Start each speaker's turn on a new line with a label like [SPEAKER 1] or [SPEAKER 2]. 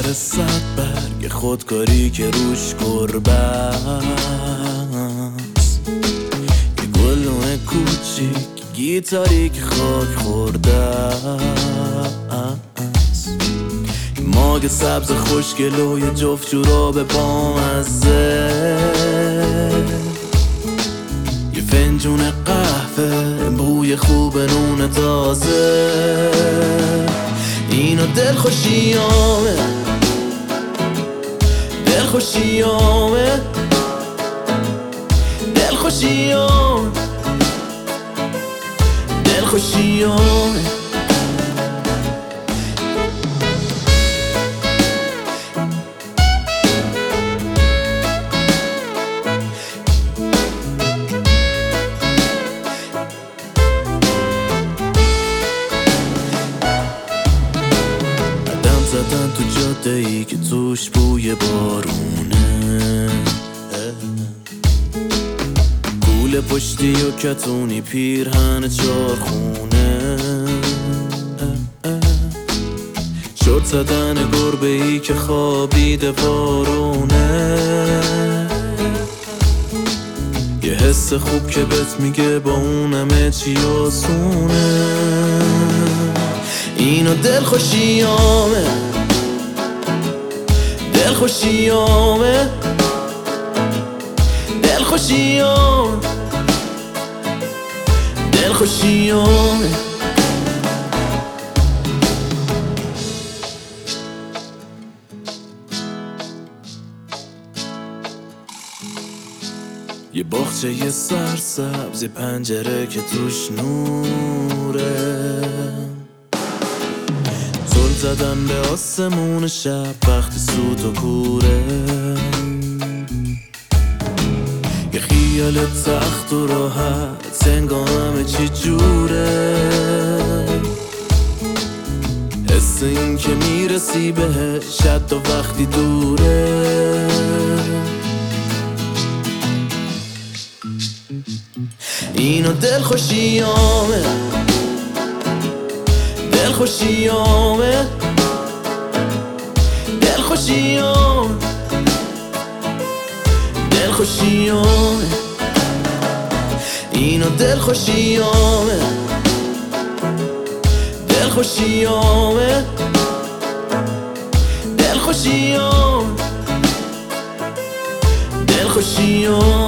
[SPEAKER 1] سر 100 برگ خودکاری که روش گربه است، یه گلونه کوچیک گیتاری که خاک خورده است، یه ماگ سبز خوشگل و یه جفت جوراب بامزه، یه فنجون قهوه بوی خوب نون تازه. اینو دلخوشیامه، دلخوشیامه، دلخوشیامه، دلخوشیامه. زدن تو جاده ای که توش بوی بارونه، کوله پشتی و کتونی پیرهن چارخونه، شورت زدن گربه ای که خوابیده بارونه، یه حس خوب که بهت میگه با اونمه چی آسونه. اینو دلخوشیامه، دلخوشیامه، دلخوشیامه، دلخوشیامه. یه باغچه یه سرسبز، یه پنجره که توش نوره، زدن به آسمون شب وقتی سوت و کوره، یه خیال تخت و راحت انگار همه چی جوره، حس این که میرسی بهش حتی وقتی دوره. اینو دلخوشیامه، دلخوشیامه، دلخوشیامه، دلخوشیامه. اینو دلخوشیامه، دلخوشیامه، دلخوشیامه، دلخوشیامه.